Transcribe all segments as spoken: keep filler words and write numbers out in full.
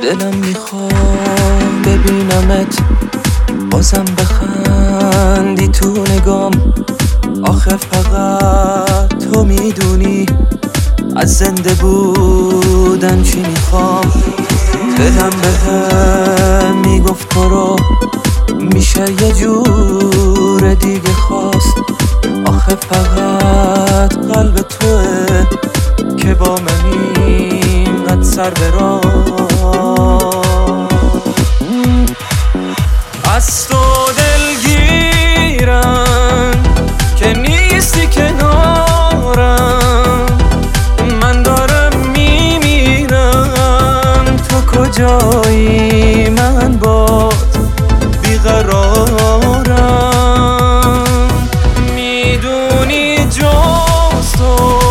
دلم میخوام ببینمت بازم بخندی تو نگام. آخه فقط تو میدونی از زنده بودن چی میخوام. دلم بهم میگفت برو، میشه یه جور دیگه خواست. آخه فقط قلب توه که با من اینقدر سر برا. از تو دلگیرم که نیستی کنارم. من دارم میمیرم، تو کجایی؟ من باد بیقرارم. میدونی جز تو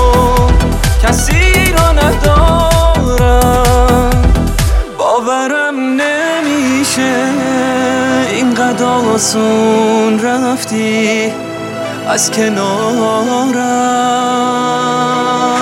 کسی رو ندارم. باورم نمیشه اینقدر آسون رفتی از کنارم.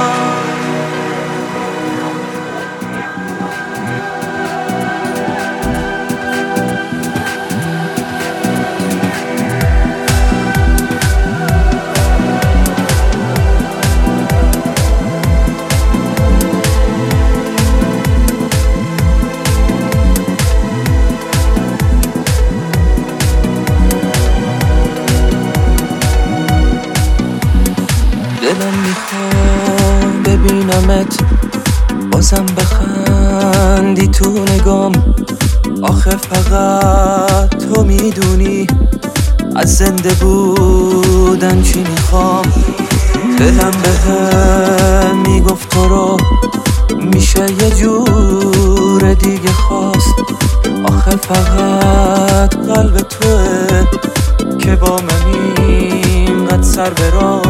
دلم میخوام ببینمت بازم بخندی تو نگام. آخه فقط تو میدونی از زنده بودن چی میخوام. دلم بهم میگفت تو رو، میشه یه جور دیگه خواست. آخه فقط قلب توه که با من اینقدر سر برا.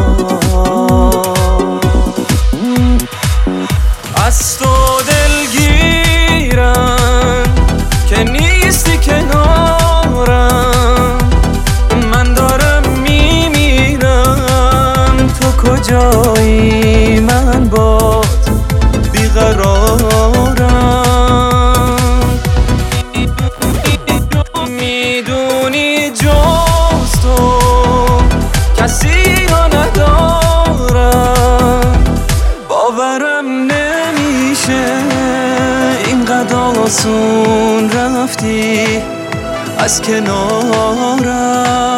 از تو دلگیرم که نیستی کنارم. من دارم میمیرم، تو کجایی؟ من باد بیقرارم. میدونی جز تو کسی رو ندارم. باورم نمیشه اینقدر آسون رفتی از کنارم.